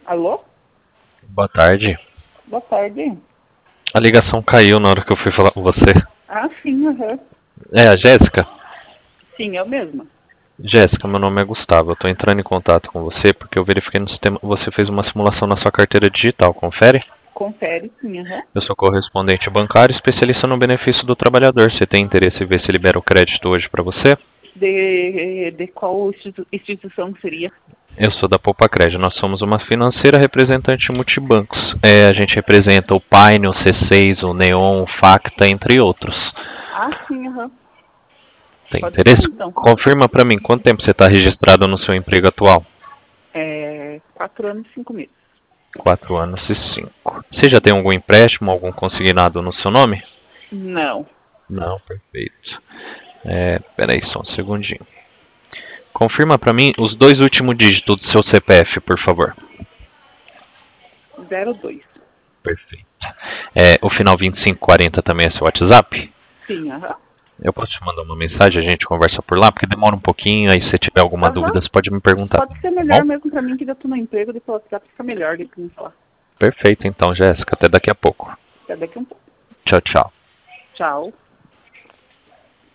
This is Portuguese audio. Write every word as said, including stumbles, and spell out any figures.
Alô? Boa tarde. Boa tarde. A ligação caiu na hora que eu fui falar com você. Ah, sim, aham. É a Jéssica? Sim, eu mesma. Jéssica, meu nome é Gustavo. Eu tô entrando em contato com você porque eu verifiquei no sistema que você fez uma simulação na sua carteira digital. Confere? Confere, sim, aham. Eu sou correspondente bancário, especialista no benefício do trabalhador. Você tem interesse em ver se libera o crédito hoje para você? De, de qual institu- instituição seria? Eu sou da Poupa Crédito. Nós somos uma financeira representante multibancos. É, a gente representa o Paine, o C seis, o Neon, o Facta, entre outros. Ah, sim, aham. Tem Pode ser, interesse? então. Confirma para mim quanto tempo você está registrado no seu emprego atual. É quatro anos e cinco meses. Quatro anos e cinco. Você já tem algum empréstimo, algum consignado no seu nome? Não. Não, perfeito. É, peraí só um segundinho. Confirma para mim os dois últimos dígitos do seu C P F, por favor. Zero dois. Perfeito. É, o final vinte e cinco quarenta também é seu WhatsApp? Sim, aham. Eu posso te mandar uma mensagem, a gente conversa por lá, porque demora um pouquinho, aí se você tiver alguma Aham. dúvida, você pode me perguntar. Pode ser Tá melhor bom? mesmo pra mim, que eu tô no emprego, depois o WhatsApp fica melhor do que me falar. Perfeito, então, Jéssica. Até daqui a pouco. Até daqui a um pouco. Tchau, tchau. Tchau.